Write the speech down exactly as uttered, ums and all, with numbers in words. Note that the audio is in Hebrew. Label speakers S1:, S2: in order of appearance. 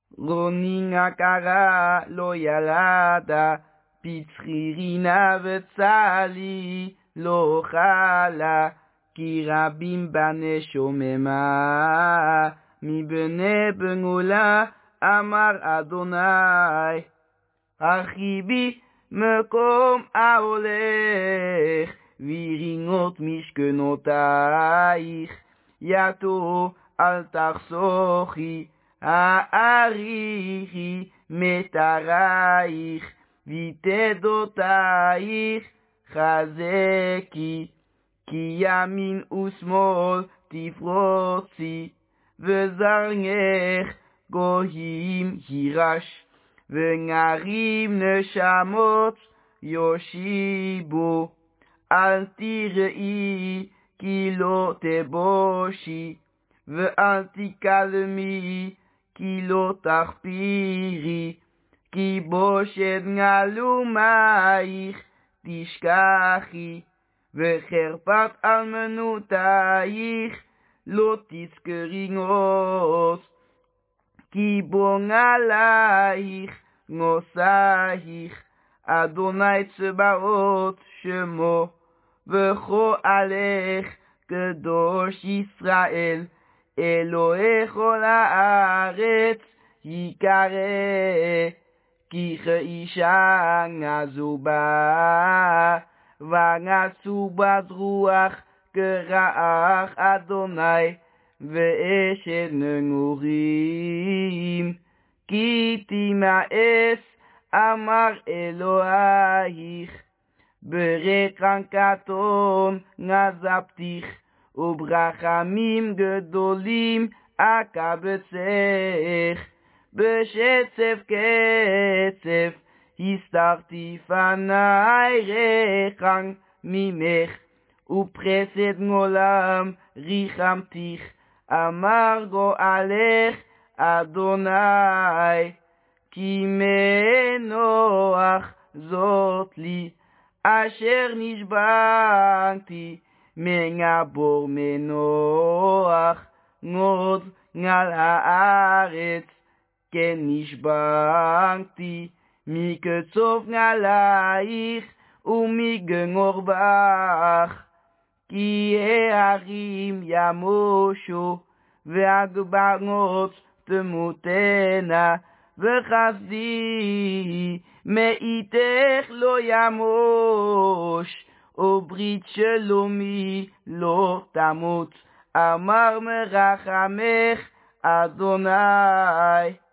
S1: רוני עקרה לא ילדה, פצחירינה וצלי לא חלה, כי רבים בני שוממה, מבני בנולה אמר אדוני. הרחיבי מקום ההולך, וירינות משכנותייך, יתו אל תחסוכי, האריכי מטרייך, ותדותייך חזקי, כי ימין ושמאל תפרוצי, וזרעך גויים יירש, ונערים נשמות יושיבו. אל תראי כי לא תבושי, ואל תקלמי כי לא תחפירי, כי בושת גלומייך תשכחי, וחרפת אלמנותייך לא תזכרי עוד, כי בון עלייך נוסייך, אדוני צבאות שמו, וכו-עלך קדוש ישראל, אלוהי כל הארץ יקרא, כי כאישה נזו בה, ונשאו בת רוח כרעך אדוני, ואשת נעורים, כי תימאס אמר אלוהיך, ברחם קטון נזפתיך, וברחמים גדולים אקבצך, בשצף קצף הסתרתי פני רחם ממך, ופחסד עולם ריחמתיך, אמר גואלך אדוני. כי מנוח זאת לי, אשר נשבעתי, מנבור מנוח עוד על הארץ, כן נשבעתי, מקצוף עלייך ומגנור בך, כי ההרים ימושו, והגבעות תמותנה, וחסדי מאיתך לא ימוש, וברית שלומי לא תמות, אמר מרחמך אדוני.